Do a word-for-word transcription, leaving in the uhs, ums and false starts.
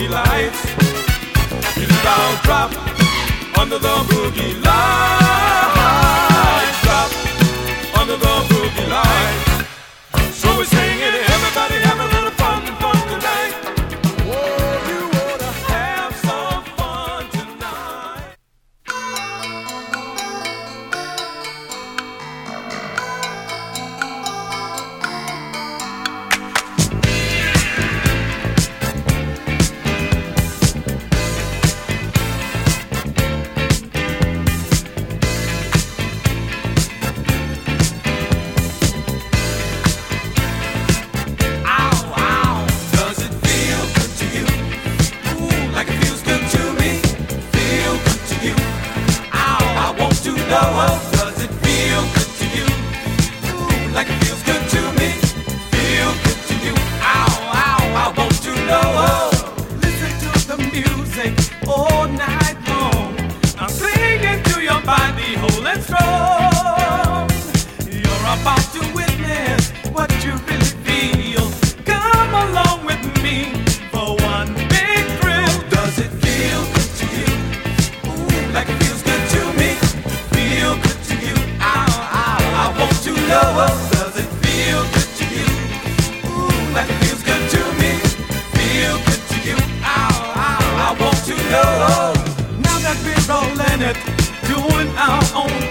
boogie lights. Music bound drop under the boogie lights. Drop under the boogie lights. So we're singing, everybody have a little fun, fun tonight. Oh, you ought to have some fun tonight. Does it feel good to you? Ooh, like it feels good to me. Feel good to you. Ow, ow, I want to know. Listen to the music all night long. I'm singing to your body whole and strong. You're about to witness what you really feel. Come along with me for one big thrill. Does it feel good to you? Ooh, like it feels good to me. Feel good to you, ow, ow, I want to know. Does it feel good to you? Ooh, like it feels good to me. Feel good to you, ow, ow, I want to know. Now that we're rolling it, doing our own